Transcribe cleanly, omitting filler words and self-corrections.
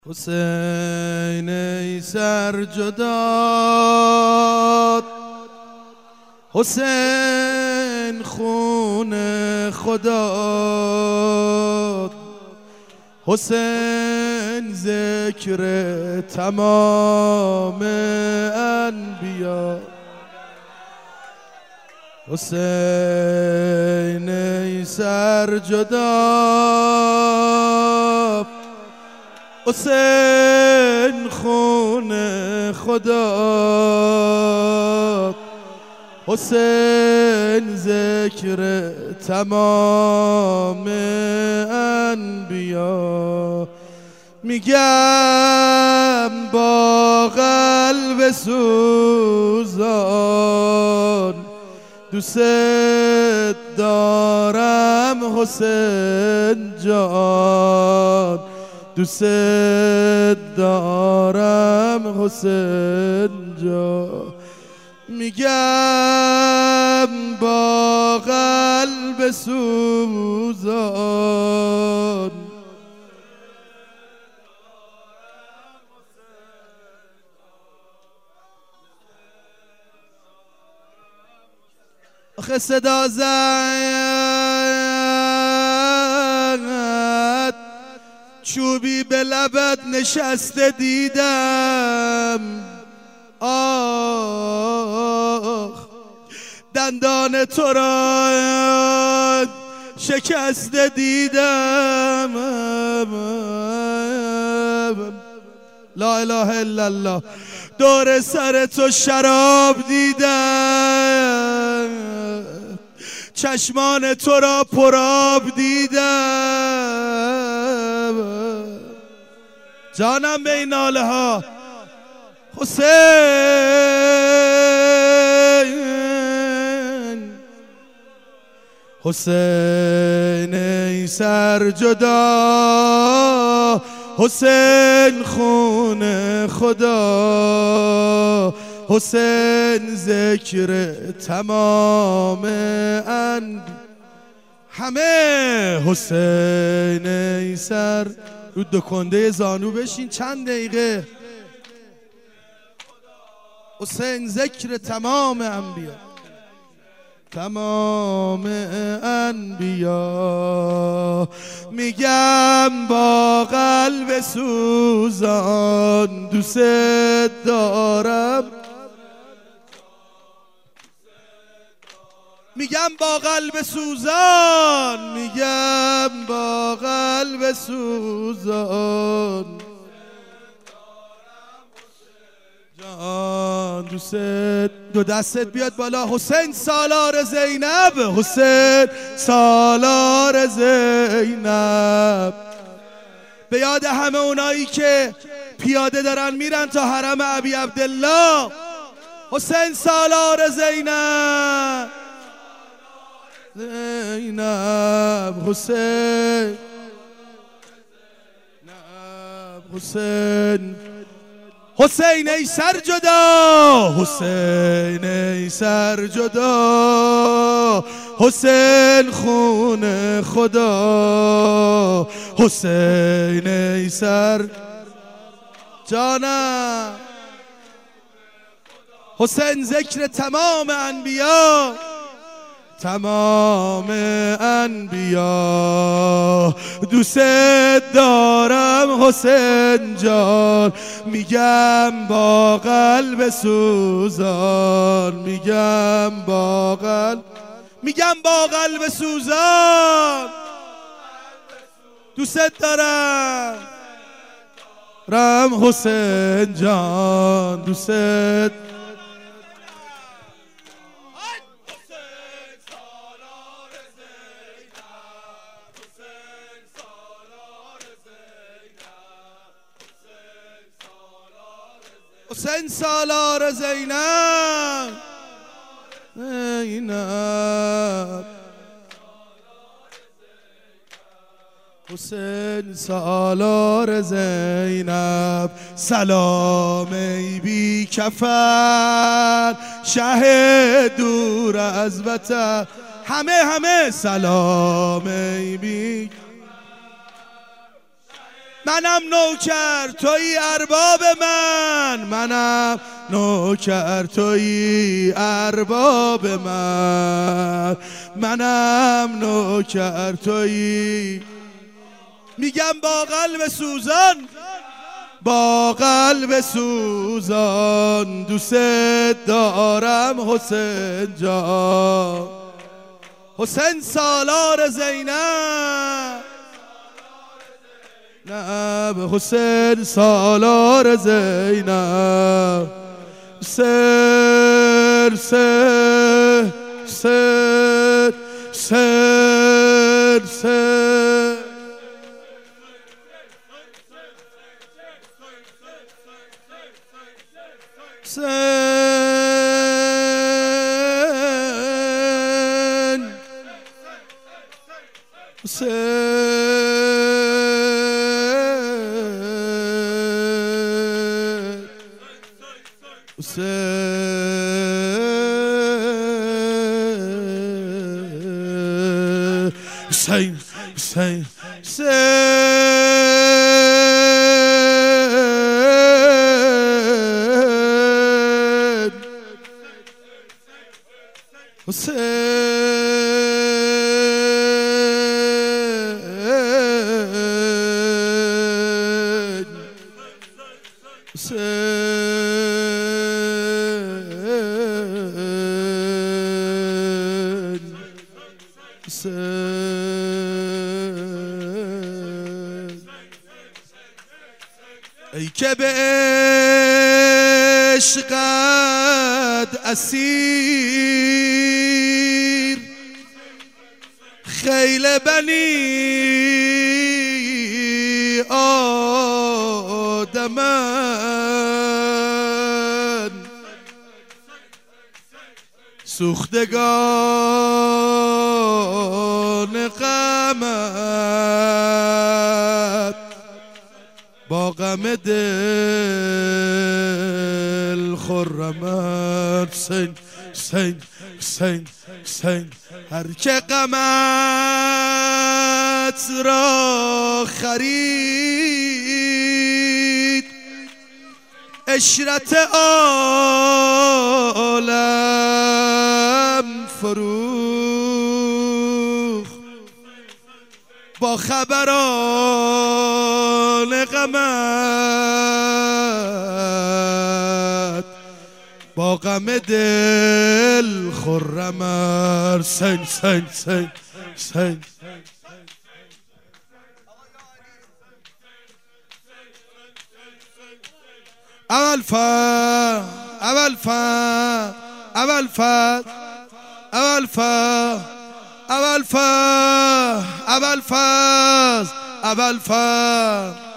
حسین ای سر جداد، حسین خون خدا، حسین ذکر تمام انبیا. حسین ای سر جدا، حسین خون خدا، حسین ذکر تمام انبیا. میگم با قلب سوزان، دوست دارم حسین جان، دوست دارم حسین جان. میگم با قلب سوزان، آخه صدا زد چوبی به لبت نشسته دیدم، آخ دندان تو را شکسته دیدم. لا اله الا الله. دور سر تو شراب دیدم، چشمان تو را پرآب دیدم. جانم به این ناله ها. حسین، حسین ای سر جدا، حسین خون خدا، حسین ذکر تمام همه. حسین ای سر رو دکنده زانو بشین چند دقیقه. حسین ذکر تمام انبیا، تمام انبیا. میگم با قلب سوزان، دوست دارم. میگم با قلب سوزان، میگم با قلب سوزان جان، دوست. دو دستت بیاد بالا. حسین سالار زینب، حسین سالار زینب. به یاد همه اونایی که پیاده دارن میرن تا حرم ابی عبدالله. حسین سالار زینب، زینب حسین، حسین. حسین ای سر جدا، حسین ای سر جدا، حسین خون خدا، حسین ای سر جانم. حسین ذکر تمام انبیا، تمام انبیا. دوست دارم حسین جان، میگم با قلب سوزان، میگم با قلب، میگم با قلب سوزان. دوست دارم رم حسین جان، دوست. حسین سالار زینب، زینب. حسین سالار زینب. سلام ای بی کفن، شه دور از وطن. همه سلام ای بی منم نوکر تویی ارباب منم نوکر تویی ارباب منم نوکر تویی. میگم با قلب سوزان با قلب سوزان دوست دارم حسین جان. حسین سالار زینب حسین سالار زینب. سر سر سر سر سر Hüseyin, Hüseyin, ای که به عشقت اسیر خیل بنی آدمن سوختگان غمت با غم دل خرمت. حسین حسین حسین حسین هر که غمت را خرید عشرت عالم فروخت با خبران غمت با غم دل خرمت. سن سن سن سن اول فا اول فا اول فا اول فا اول فا اول فا اول فا